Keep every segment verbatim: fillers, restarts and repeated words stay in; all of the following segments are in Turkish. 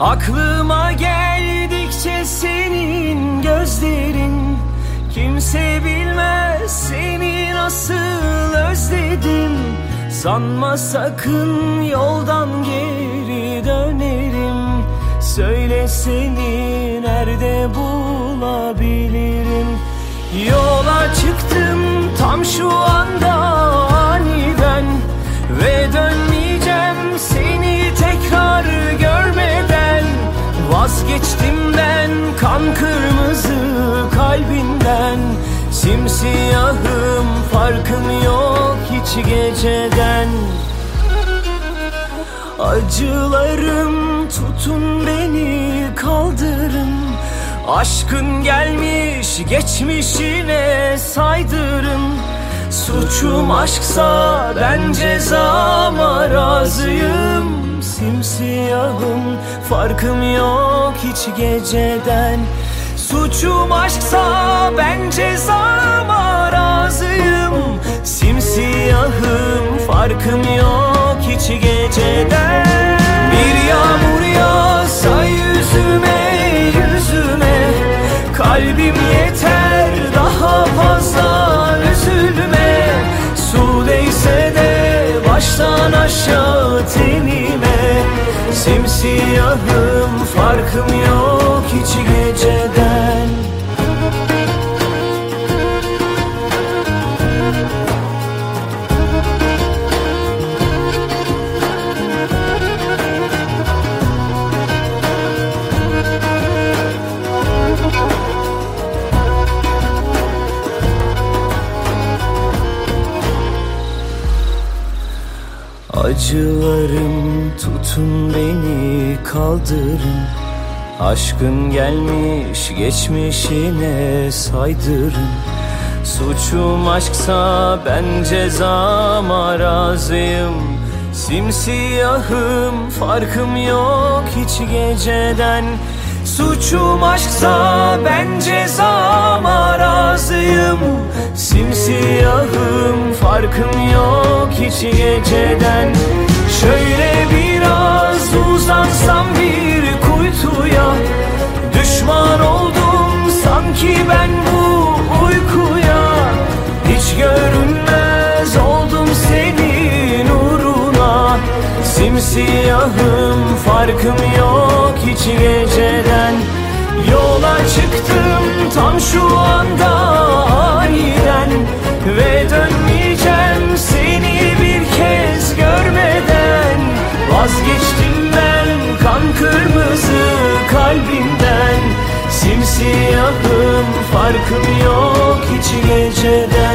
Aklıma geldikçe senin gözlerin, kimse bilmez seni nasıl özledim. Sanma sakın yoldan geri dönerim. Söyle seni nerede bulabilirim? Yola çıktım tam şu anda aniden, ve dönmeyeceğim seni tekrar görmeden. Vazgeçtim ben kan kırmızı kalbinden. Simsiyahım, farkım yok hiç geceden. Acılarım tutun beni kaldırın. Aşkın gelmiş geçmişine saydırın. Suçum aşksa ben cezama razıyım. Simsiyahım, farkım yok hiç geceden. Suçum aşksa ben cezama razıyım. Simsiyahım, farkım yok hiç geceden. Bir yağmur yağsa yüzüme yüzüme, kalbim yeter daha fazla üzülme. Su değse de baştan aşağı tenime. Simsiyahım, farkım yok hiç geceden. Acılarım tutun beni kaldırın. Aşkın gelmiş geçmişine saydırın. Suçum aşksa ben cezama razıyım. Simsiyahım, farkım yok hiç geceden. Suçum aşksa ben cezama razıyım. Simsiyahım, farkım yok hiç geceden. Şöyle biraz uzansam bir kuytuya, düşman oldum sanki ben bu uykuya. Hiç görünmez oldum senin uğruna. Simsiyahım, farkım yok hiç geceden. Yola çıktım tam şu anda aniden, ve dönmeyeceğim seni bir kez görmeden. Vazgeçtim ben kan kırmızı kalbimden. Simsiyahım, farkım yok hiç geceden.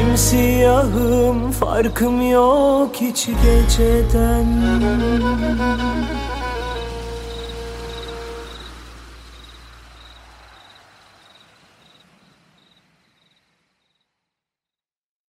Simsiyahım, farkım yok hiç geceden.